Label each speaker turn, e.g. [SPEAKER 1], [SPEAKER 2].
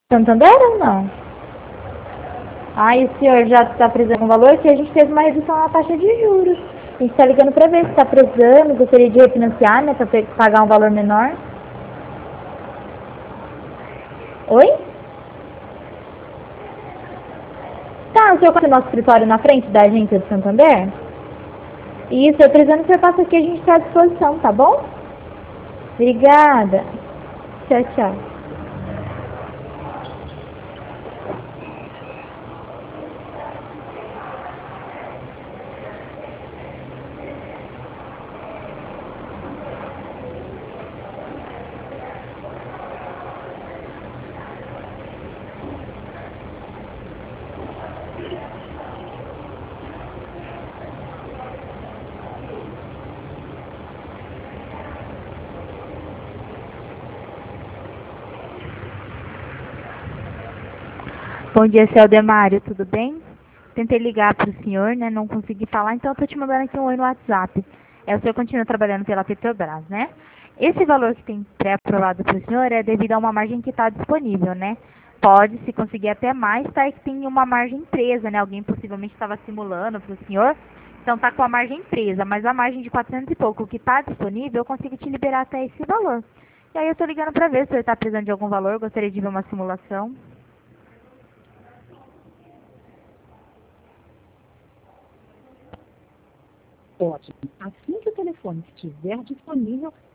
[SPEAKER 1] Santander ou não? Ah, e o senhor já está precisando de um valor que a gente fez uma redução na taxa de juros. A gente está ligando para ver se está precisando, gostaria de refinanciar, né, para pagar um valor menor. Oi? Tá, o senhor conhece o nosso escritório na frente da agência de Santander? Isso, eu precisando que você passe aqui, a gente está à disposição, tá bom? Obrigada. Tchau, tchau. Bom dia, seu Demário, tudo bem? Tentei ligar para o senhor, né? Não consegui falar, então eu tô te mandando aqui um oi no WhatsApp. O senhor continua trabalhando pela Petrobras, né? Esse valor que tem pré-aprovado para o senhor é devido a uma margem que está disponível, né? Pode, se conseguir até mais, tá? Que tem uma margem presa, né? Alguém possivelmente estava simulando para o senhor. Então tá com a margem presa, mas a margem de 400 e pouco que está disponível, eu consigo te liberar até esse valor. E aí eu tô ligando para ver se o senhor está precisando de algum valor, gostaria de ver uma simulação.
[SPEAKER 2] Ótimo. Assim que o telefone estiver disponível,